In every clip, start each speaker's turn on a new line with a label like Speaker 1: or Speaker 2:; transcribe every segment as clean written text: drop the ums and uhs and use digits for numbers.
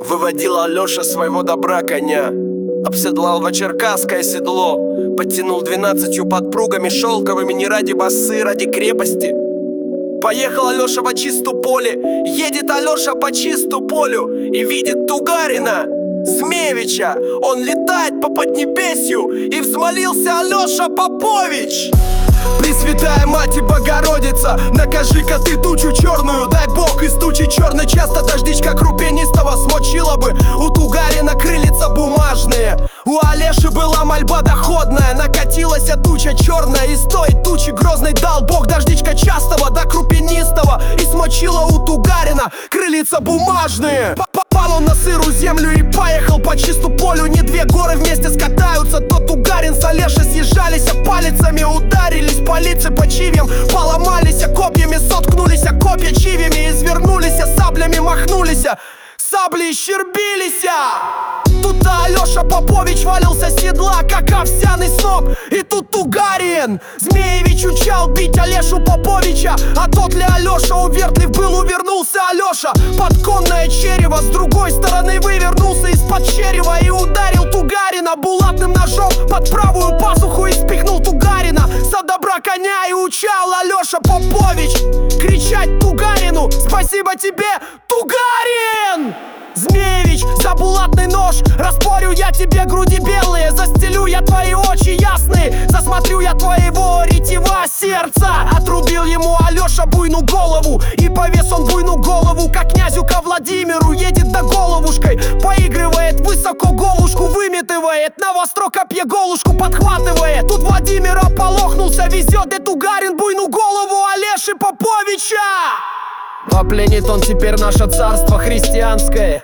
Speaker 1: Выводил Алёша своего добра коня, обседлал в черкасское седло, подтянул 12 подпругами шелковыми не ради басы, ради крепости. Поехал Алёша по чисту поле, едет Алёша по чисту полю и видит Тугарина, Змеевича. Он летает по поднебесью, и взмолился Алёша Попович: Пресвятая Мать и Богородица, накажи-ка ты тучу черную, дай Бог из тучи черной часто дождичка крупянистого смочила бы у Тугарина крыльца бумажные. У Олеши была мольба доходная, накатилась туча черная, и с той тучи грозной дал Бог дождичка частого да крупянистого, и смочила у Тугарина крыльца бумажные. Попал он на сырую землю и поехал по чисту полю. Не две горы вместе скатаются, то Тугарин с Олешей съезжались, а палицами ударились, полицы по чивьям поломались, а копьями соткнулись, а копья чивьями извернулись, а саблями махнулись, а сабли исчербились. Тут-то Алёша Попович валился с седла, как овсяный сноп. И тут Тугарин Змеевич учал бить Олешу Поповича, а тот ли Алёша увертлив был, увернулся Алёша под конное черево, с другой стороны вывернулся из-под черева и ударил Тугарина булатным ножом под правую пазуху и спихнул Тугарина со добра коня. И учал Алёша Попович кричать Тугарину: спасибо тебе, Тугарин! Змеевич, за булатный нож распорю я тебе груди белые, застелю я твои очи ясные, засмотрю я твоего ретива сердца. Отрубил ему Алёша буйну голову, и повес он буйну голову ко князю, ко Владимиру. Едет да головушкой поигрывает, высоко головушку выметывает, на востро копье голушку подхватывает. Тут Владимир ополохнулся, везет де Тугарин буйну голову Олеши Поповича. Попленит он теперь наше царство христианское.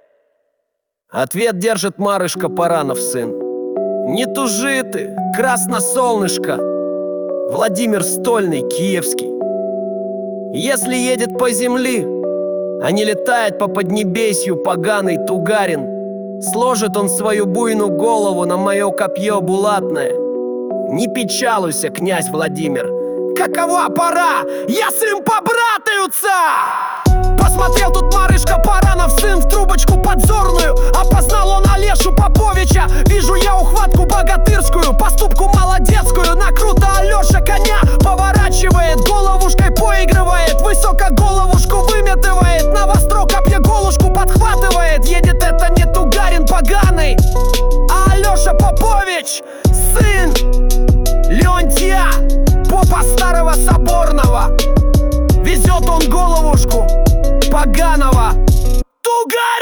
Speaker 1: Ответ держит Марышка Паранов сын: не тужи ты, красносолнышко, Владимир Стольный Киевский. Если едет по земли, а не летает по поднебесью поганый Тугарин, сложит он свою буйную голову на мое копье булатное. Не печалуйся, князь Владимир, какова пора, я с ним побратаются! Посмотрел тут Марышка Паранов сын в трубочку подзорную, опознал он Олешу Поповича. Вижу я ухватку богатырскую, поступку молодецкую. На круто Алёша коня поворачивает, головушкой поигрывает, высоко головушку выметывает, на востро копье голушку подхватывает. Едет это не Тугарин поганый, а Алёша Попович, сын Леонтия, попа старого соборного. Везет он головушку поганого Тугарина!